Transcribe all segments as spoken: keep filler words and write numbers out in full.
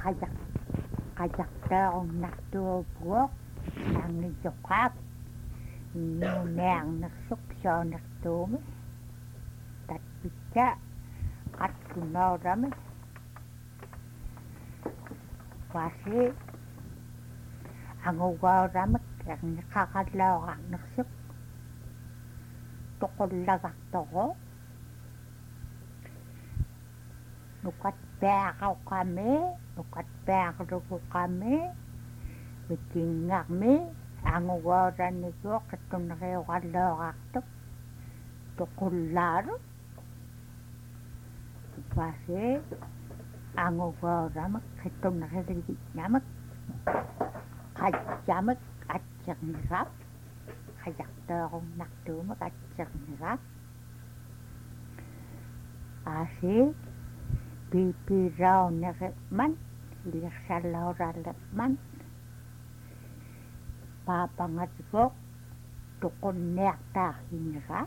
kajak kajak terong nak tuh buok ang nijokap nunang naksuk sa naktume tat pica kat kunaw rame wasi ang ugaw rame ang nakakadlaw ang naksuk tukol lagak toko nukat bakaw kami nukat bakaw kami bitingak mi ang ugaran nito katong nakikadlaw tok tukol laro wasi ang ugaran katong nakikadlaw namak kajamak at nirap kajak terong naktumak at nirap asi pipiraw na man ilik sa laura man papangat ko tukon nekta hinira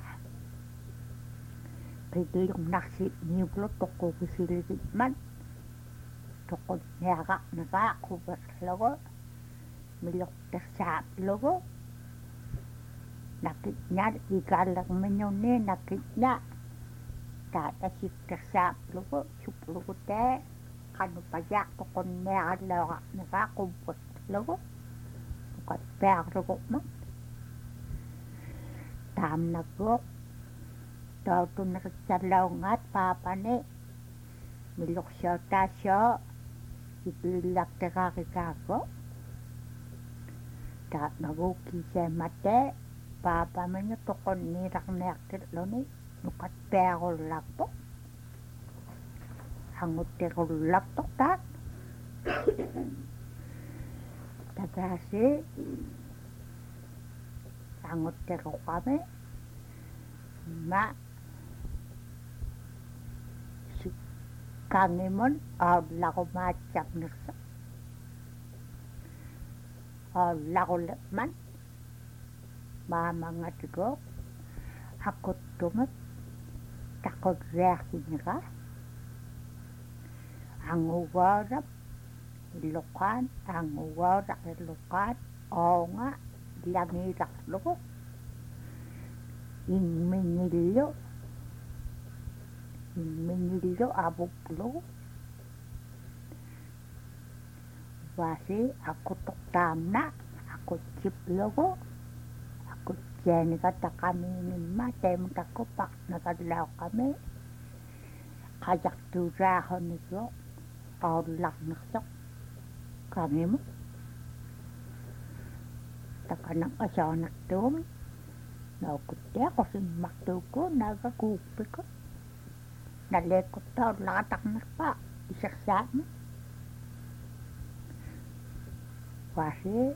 pidilong naksi niblo toko bisilid man tukon neka neka kubas logo milok tersap logo nakitnya ikalang menyone nakitnya kata si tersap logo sup logo te kanu pajak tukon neka logo neka kubas logo kat pek logo man tam nagok tau tu nakitsalaw ngat papane milok siya tasyo ipilak te kakikago ta naguki siya mate papa man yung tukon nirak nektir lo ni nukat peko lakto hangot teko lakto ta tagasi hangot teko kami ma kangimon aw lako macap nirsa aw lako lekman mama ngatigo ako tumat takot reaksi nira ang uwarap ilokan ang uwarak ilokan o nga langirak loko ingmingilyo ingmingilyo abuklo wasi ako tuktam na ako chip logo ako dyan kata kami mate matakupak nakadlaw kami kajak turahon nito kaulak naksok kami mo takanang asaw naktum naukute ako simakto ko nagakupi ko nalekot tao latak na pa isaksak mo wasi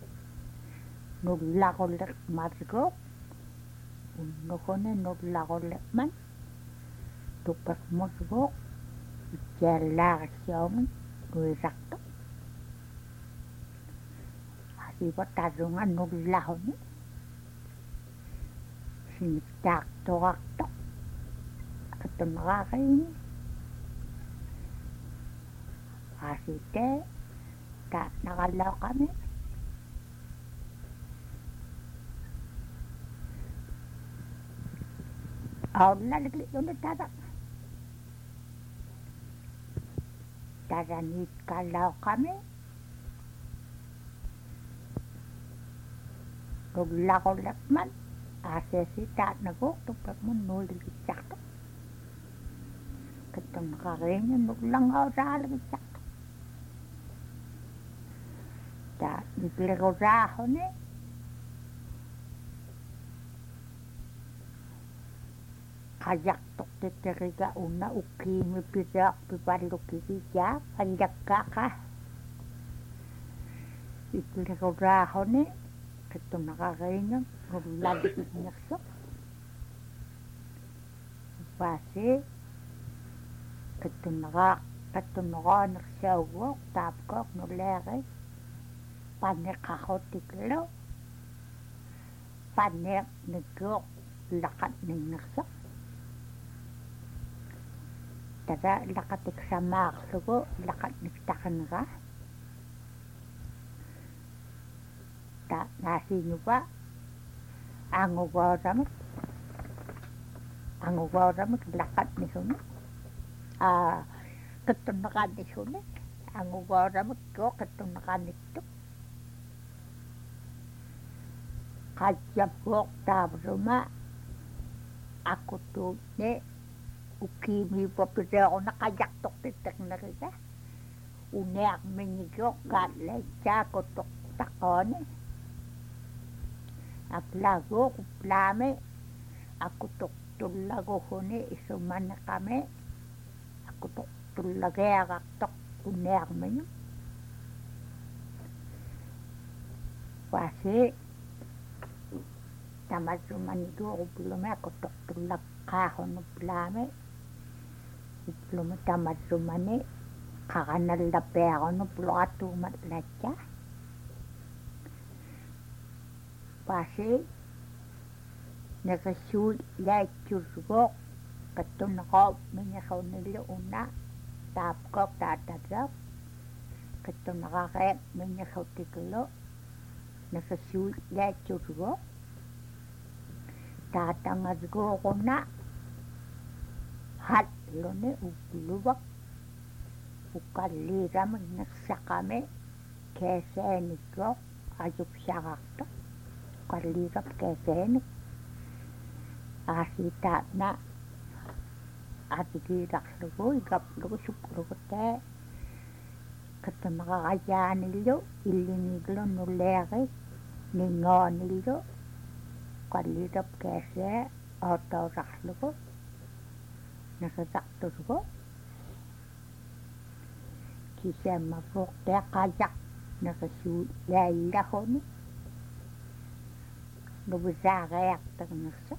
nulako lek matiko uno ko na nulako lek man tupak mo ko jala siyong nuirakto asi pa tarungan nulako ni siniktak tuwakto ito nakakain asi te ta nakalaw kami aw naliklik yun na tata taranit kalaw kami nuglako lakman asesi ta naguktupak mo nulikit sakto katong nakakain yun nuglangaw sa haligit sakto ta ipilako rahon eh kajak tok teteriga una uki mi pirak pipalo kikija kanjak kaka ipilako rahon eh katong nakakain yun nuglalikit nakso base katong naka katong naka naksawok tapkok nulekay panek ako tiklo panek nagok lakat ng naksak tara lakatik samaaqlugu laqat niktaqanera ta naasinupa angugoramak angugoramak laqat nisuni a qittunneqaannisuni angugoramak ko qittunneqaannittuk qajjappuuq taavruma akkutuutne ukkiimiipupireequna qajaqtortitteqneriga unearminniguoq kaallaitsaakuttoq taqooni aklaaguuq uplaami akkutortullaguhuni isumaneqami akkutortullagiaqartoq unearminu wasi tamassumaniguuq uplumi akkutortullaqqaarunu uplumi tamassumani qaranallappiarunu puloratuumat latsa wasi neqissuut laatsurguuq qittuneqoop minniqunillu una taapkoq taataseq qittuneqareep minniqutikullu neqissuut laatsurguuq taatangasguuquna halluni upluvaq ukalliiramak neqsaqami keesaanikkuoq ajupsaqartoq ukalliirap keesaanik aasiitaatna atigiilarlugu igaplugu suplugutaa qittuneqaqajaanillu illingiglu nulleeqi ningoonillu ukalliirap keesaa ootoorarlugu neqisaqturgu kisammapuuqtea qajaq neqissuut laallahuni nuvisaaqiarternersa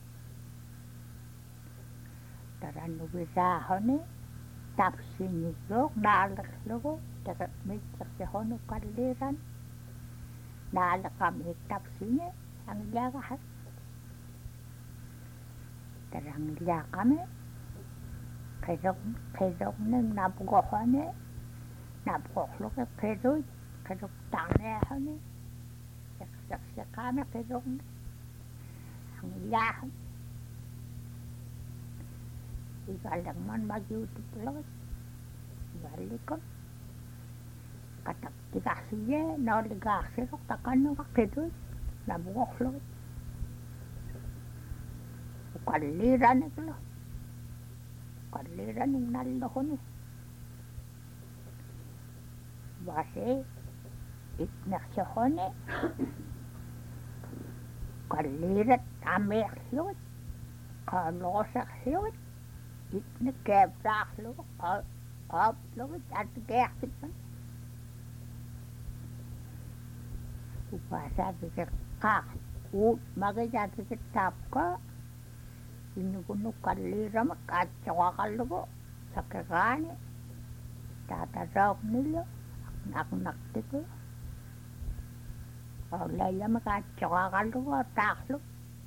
tara nuvisaahuni tapsinigguuq naalerlugu teqeqmitsertihunu ukalliiran naaleqamiik tapsini angillaaqahat tara angillaaqami qesoq qesoqning napgohoni napgohlugu qesuit qesuqtarniahuni seqseqseqaami qesoqni angillaahan igallerman majuutuplugut igallikun qataqtigarsiye nooligaarsiruq taqannuqa qesuit napgohlugut ukalliiraniklu ukalliiranik nalluhuni wasi itnersuhuni ukalliirat amiirlugut qaaloqoserlugut itne keepsaarlugu qaaplugut atikeartikman upaasaatikekqaaq uut magisaatikittaapka innugunu kalliiramak aatsoqaqallugu sakeqaani taatasaoqnillu aqnaqtiku awlallamak aatsoqaqallugu taaqlu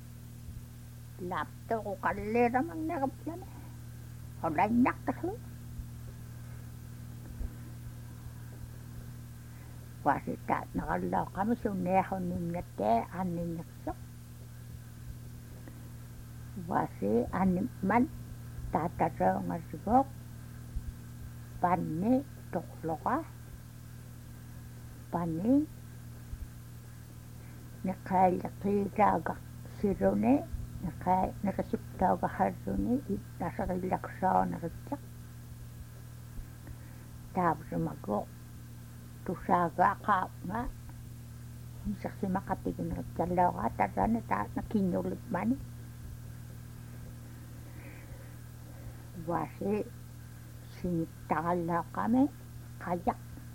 laptuqu kalliiramak neqaplani awlainnaqtiqlu wasitaat naqallooqami sunniahunninnataa anninnersoq wasi animman taatasaongasguuq panni toqloqa panni neqailleqiigaaga siruni neqaa neqasuktaugaharruni itnaserillaksooneritseq taavsumaguuq tusaagaaqaapnga misersimaqatigineritsalluoqaa tarrani taatna kinnulipmani wasi sinittaqallaaqqami qajaq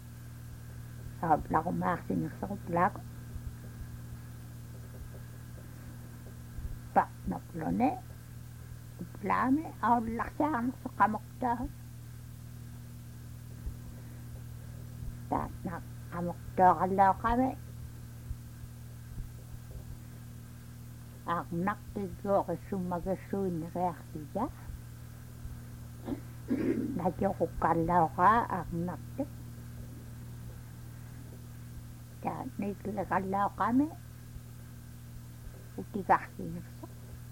aulaqumaarsinerseruplaaku paqnoqluni uplaami aullarsaarnerse qamoqtaahut taatna qamoqtooqallaaqqami aaqnaqtigguuq issummagissuinneqiartiga najokukallauqa arnartik ta niklaqallauqami utigarsinersa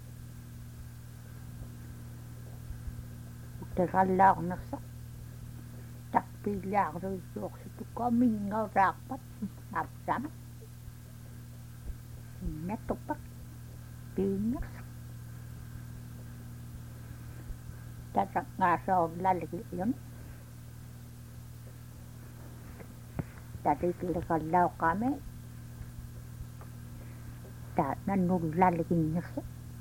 utigallaarnersa takpillaarluissuorsutukka mingauraarpat apsama innattupak piinnersa tasaqngaasoorlalgi'yun tatiklaqallauqami ta nannullalginnersa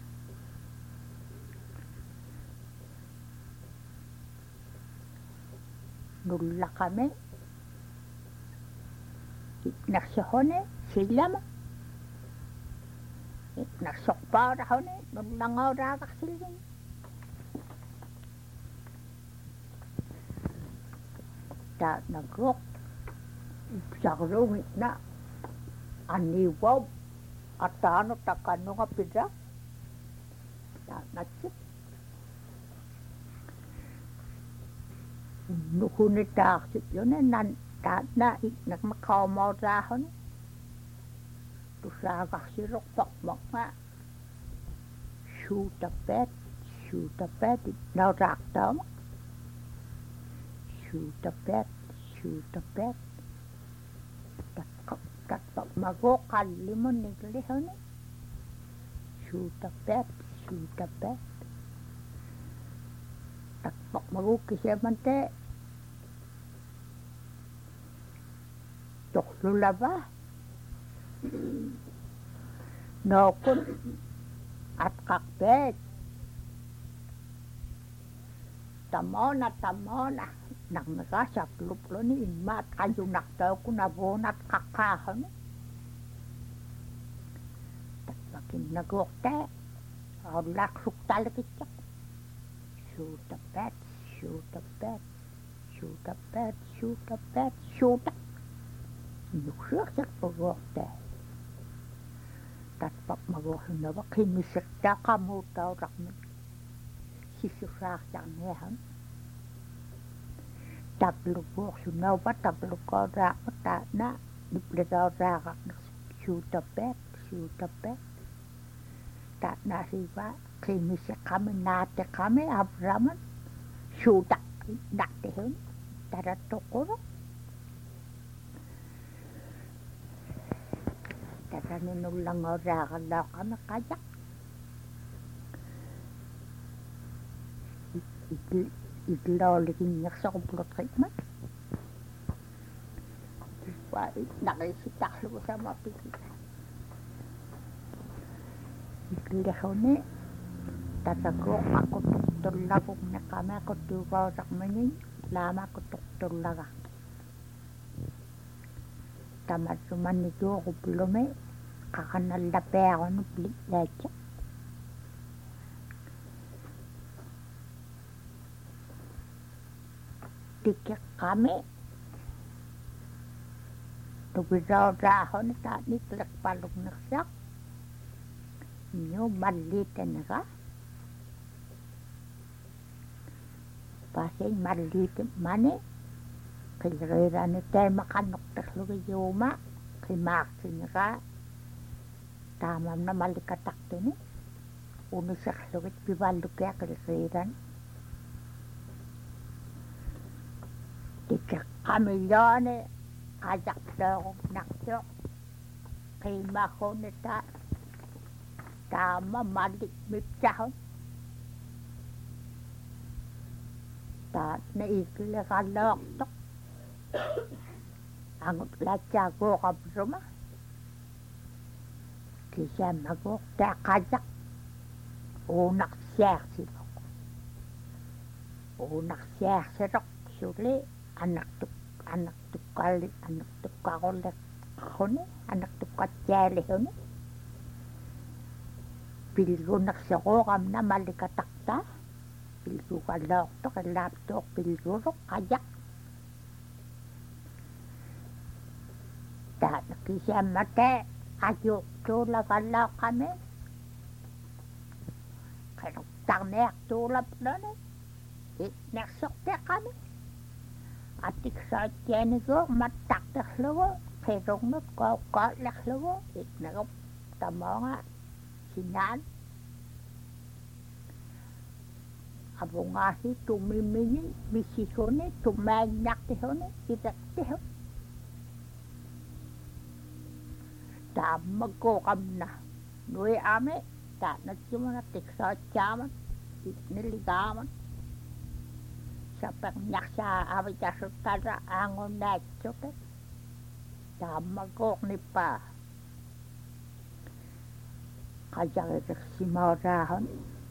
nullaqami iknarsohone sillama iknarsorpaarahone nullangauraaqarsilgin ta naguq ipsarluungitna anniuwau ataano takanunga pida ta natsik nukunitaarsit yone nan taatna iknakmaqaumausaahone tusaaqarsilerpaqmaqma suutapat suutapat nautaartaama suutapat suutapat tappaqmaguuqallimun niklihune suutapat suutapat tappaqmaguukkisamante torlulava nookun atqarpeet tamona tamona narneraasarlupluni immaat qajunartaukunavuunat qaqqaarani tappakinnaguortaa aullaaqsuktaalakitсaq suutapat suutapat suutapat suutapat suuta nuksiarserpuguortaa tatpaqmaguornava qimmissertaaqamuutaurarmi sissusaartarniahan tabluguorsunaupa tabluqauraaqpa taana nuplagauraaqarnersi suutapat suutapat taanaasiva qimmisseqqami naateqqami avraman suuta nartihun tarattoqura tatanunullangauraaqallaaqami qajaq itlauliginnersoqupulutqitma wa naqisitarlugusamapiki iklihuni tatakuuqqaquttortullagugneqamaaquttuugausarmagin laamaaquttortullaga tamatsumanituuqupulumi qaqanallapiarunut lillaatsa tikeqqami tupisauraahuni taatnikleqpalugnersaq niu malliitenega pasin malliitim mani qilriirani taimaqannoqterlugijuuma qimaaqsinega taamamna mallikataqtuni uniserlugit pivallukia qilriirani tikeqqamillaani qajaqtooqnaqtoq qiimaqunita taama mallik mipsahun taatna ikleqalloortoq angut latsaaguuqapruma kisammaguuq taaqajaq uunarsiarsiloq uunarsiarsiloq suli anaqtuk anaqtukkalli anaqtuqqaqulleqquni anaqtuqqatsiaalihuni pilgunerseruuqamna mallikataqtaa pilguqalloortoq illaaptuuq pilguruq qajaq taana kisammate qajuuqtuulaqallauqqami qeruqtarniartuulapluni itneqsorteqami attiksaatianigu mattarterlugu qirornut qauqqaallerlugu itnerup tamaanga sinaan avungaasi tumimini misisuni tumaangnartihuni ivertihu taammaggooqamna nui ame taanatsimuna tiksaatiaamat itniligaamat sapernyarsaa avitasuttalra aangunnaatsuta taammaggooqnippaa qajarirsimauraahun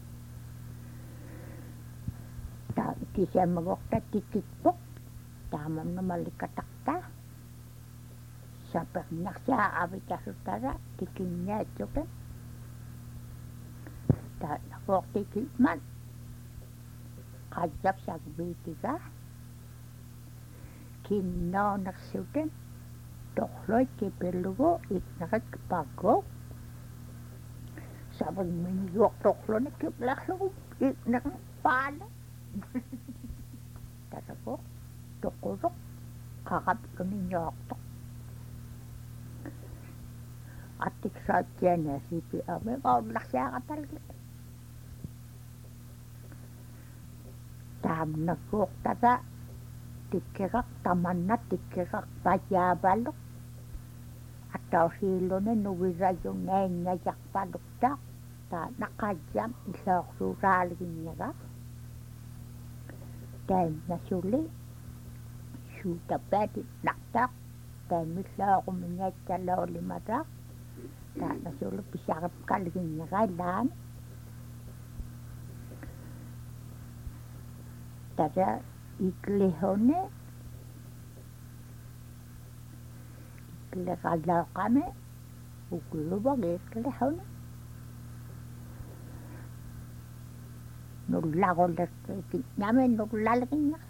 ta kisemagorta tikikpok taamamnamallikataqtaa sapernyarsaa avitasuttalra tikinnaatsuta taanagortikimman qajjapsagviitiga kinnoonersuten torloikkipillugu itneqikpaggo savigminiguortorlunikiplerlugu itneqin paala tatago toquluq qaqapluninyoortoq attiksaatianiasipi ame qaullarsiaqatalgi taamnagguortata tikkeqaq tamanna tikkeqaq pajaapalluq attausiilluni nuvirajunnaingajaqpalluqtaaq taanaqajjam isoorsuuraaliginnaga taimnasuli suutapaati naqtaaq taimillaaqumingaatsalaulimataaq taanasulu pisaripkalginnaga laan tata iklihone ikleqalaaqame ukluvaq iklihone nullaqullerkiñame nullalginnaq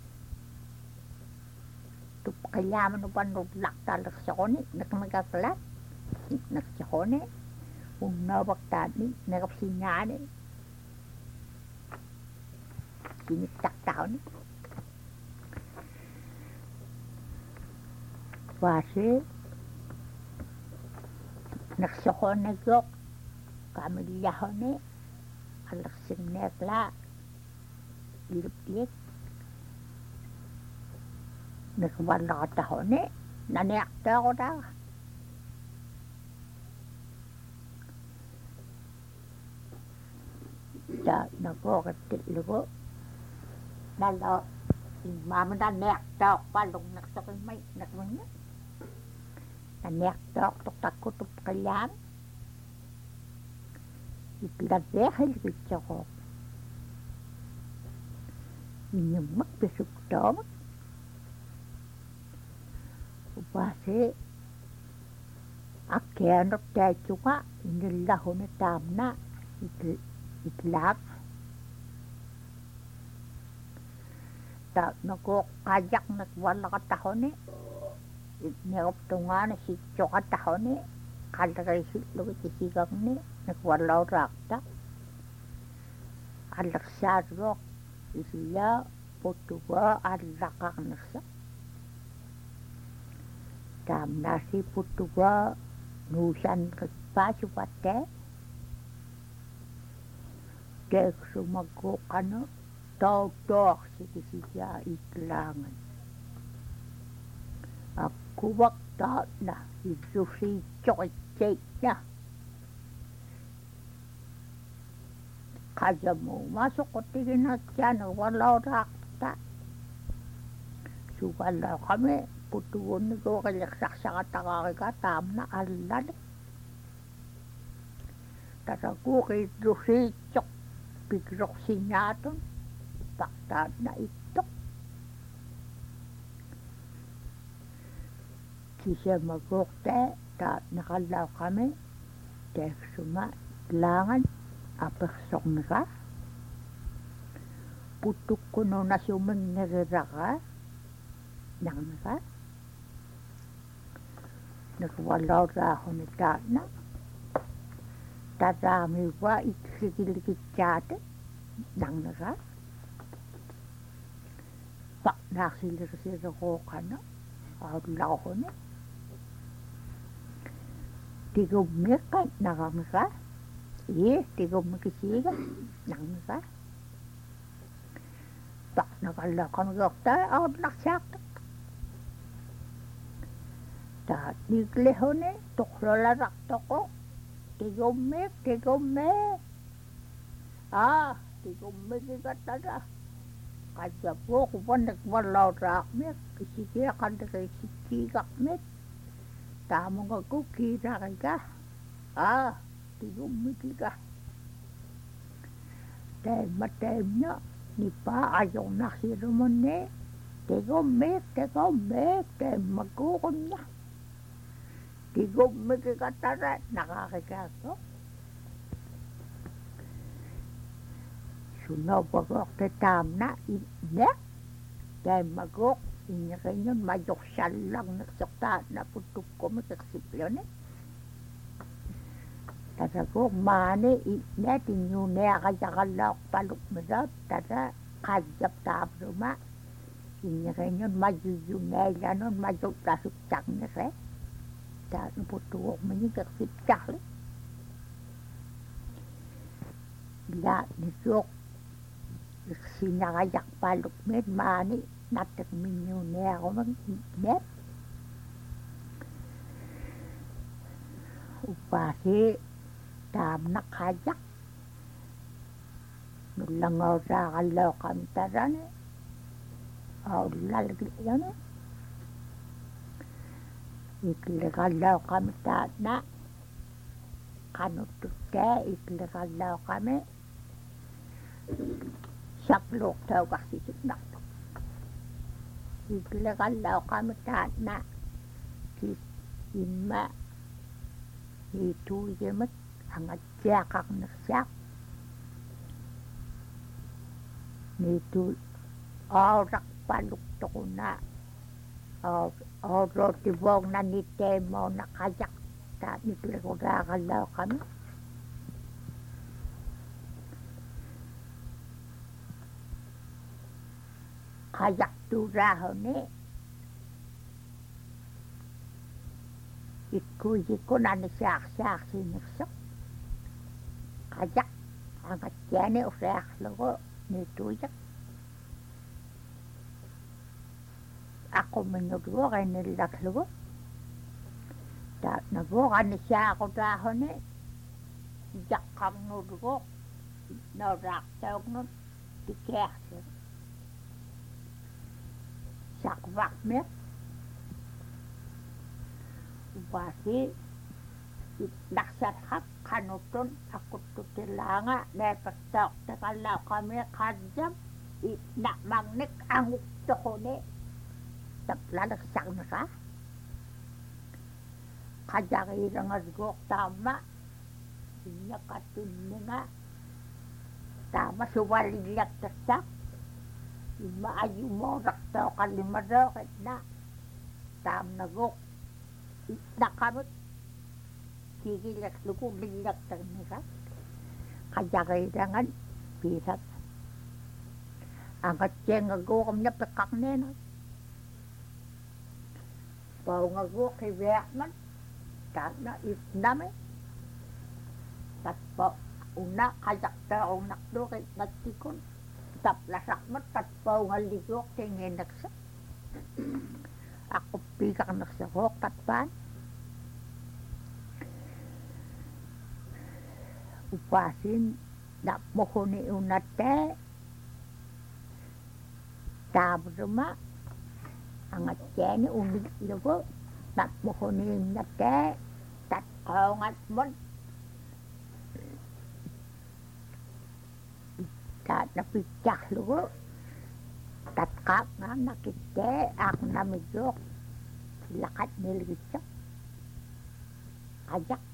tupqillaamanupa nullaqtalersoquni neqmikaklat neqsoqone unnaavaqtaani neqapsingaani sinittaqtauni waasi neqsoqonegoq kamillahone аллерсигнаақла илуптиек неквалларатахоне наниартаагутаа та накоораттиллугу нала иммаамана неартаорпаллугнерсақиммай накминна наниартаортортаккутуп қиллаам itlaggehelgitsoqo inyummak pisuktomak upase akkeanok taitsuqa inillahuni taamna itlaaq ta nako qajaqnak wallaqatahoni itneoptungaana sitsoqatahoni qallerisillugitisigarni nakwallauraaqta аллерсаатгоо исия путтугаа аллақарнерса таамнааси путтугаа нуусанриппаасупатта тэксумаггоқано таутоорсикисиа иклаанган аккувактаатна иллусиитсоқитсаитна qajamu masuquttiginatsaanu wallauraaqta suvallaaqame putugunniguuqillersarsaqataqaariga taamna allale tatakuuqiitlusiitsoq piksorsinnaatun paqtaatna ittoq kisemaguuqta taatnaqallaaqame taaksuma laangan apersornera putukkununasumingneriraqa narnera nakwallauraahuni taatna tataamiwa iksigilgitsaate narnera pak naksilir sira ko kana Allah ko ne tigumik kan nakamika eh tigumik siga nakamika pak nakala kan gokta Allah sak ta digle hone tokrola rak toko tigumik tigumik ah tigumik katara kaja po ko panek wala rak me kisiya kan de kisiki gak me tamo nga ko kira ka ah tigumik ka te matemnya ni pa ayo nakhiro monne tigumik tigumik te magunya tigumik katara nakakikaso suno bagok te tamna ine te magok inya kanyon majok salang naksakta na putuk ko makaksiplone tata ko mane ine tinyo ne akayakalak paluk merat tata kajap tabruma inya kanyon majuyunay lanon majok tasuk chak nere tata putuk manyi kaksipchak le la nisok sinakayak paluk med mani natak minyo ne ako mag net upasi tam nakayak nulangaw sa kalaw kamtaran aw lalagli yan ikilakalaw kami na kanutute ikilakalaw kami saklok tahu kasih sudah. Ikla kalau kami tak nak ima itu je mat hangat jakak naksak. Itu orang paluk tokuna. Orang roti bong nanite mau nakayak tak ikla kalau kami. Kayak turah ni, iku iku nani sak sak sini sok. Kayak angkat jane usah logo ni tuja. Aku menyuruh kan ni lak logo. Tak nago kan sak turah ni, jakam nuruh, nurak tahu nur dikeh. Sakwak me upasi daksat hak kanutun aku tutilanga dapat tak kalau kami kajam nak magnik anguk tokone tak ladak sak naka kajari rangas gok tama inya katunninga tama suwaliyak tasak ima ayu mo raktaw kalimadaw kat na tam nagok nakamot kikilak luko bilak tagnika kajakairangan pisat angkat jeng ngagok amnya pekak nena bau ngagok kiwek man karena isname tat po una kajak taw nakdo kay natikon tap lasak mat tat pau ngaligok tingin naksa ako pikak naksa hok tatpan upasin dak mohoni unate tabruma angat jeni unik logo dak mohoni unate tat kau ngat mon tak napicak lugo tatkap nga nakite ako namijok lakat nilgitsak ajak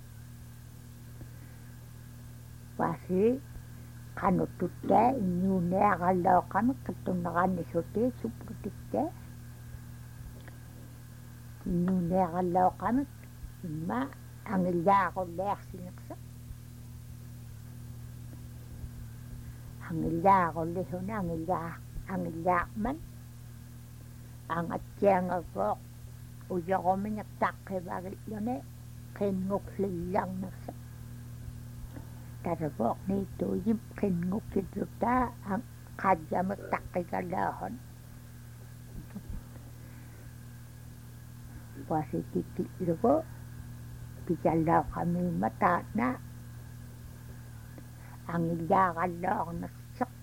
pasi kanutute inyune akalaw kami katundakan ni sote suprutite inyune akalaw kami ima ang ilya ako leak sinaksak ang ilya ako leho na ang ilya ang ilya man angat siangagok uyakominyak takkibagit yone kinguk lilang nasa taragok nito yip kinguk kituta ang kadyamak takkigalahon pasi kikilo pijalaw kami mata na ang ilakalaw nasak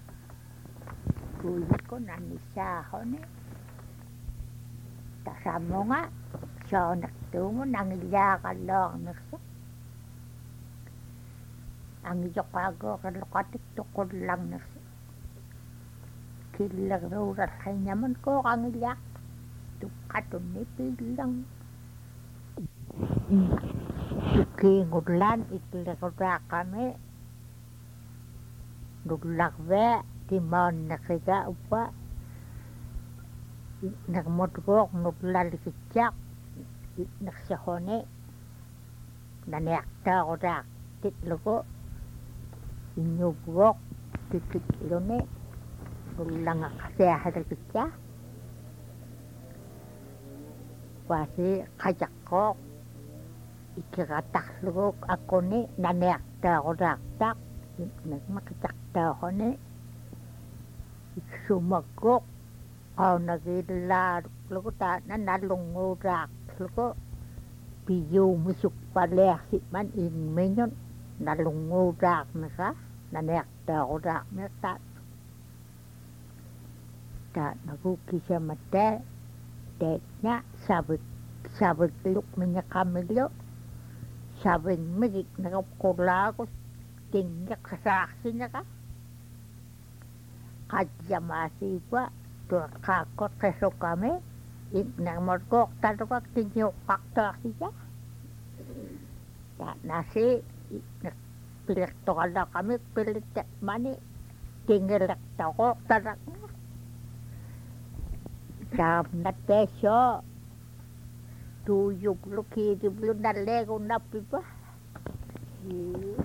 kulit ko nanisahon eh kasama nga siya nagtungo nang ilakalaw nasak ang iyokago kalukatik tukod lang nasak kilarurat kanyaman ko ang ilak tukatun ni pilang ikingulan ikilarurat kami nuglakwe timon nakiga upa nagmodgok nuglalikityak naksahone nanekta orak titlogo inyugok titikilone nuglanga kasehalikitya pasi kajakok ikirataklugok ako ni nanekta orak tak nagmakitakta ko ni sumagok aw nagilaro ko ta na nalungurak ko piyo musuk paleh si man in menyon nalungurak na ka nanekta orak na ta ta naguki siya mate tet niya sabit sabit luk niya kamilyo sabing magik nakakulagos tingyak sa saksi niya ka kadya masipa tuwa kakot keso kami nang morgok talukak tinyok kakta siya tak nasi pilik tokala kami pilik mani tingilak tokok tarak sam na tesyo tuyok luki di belum nalego napi pa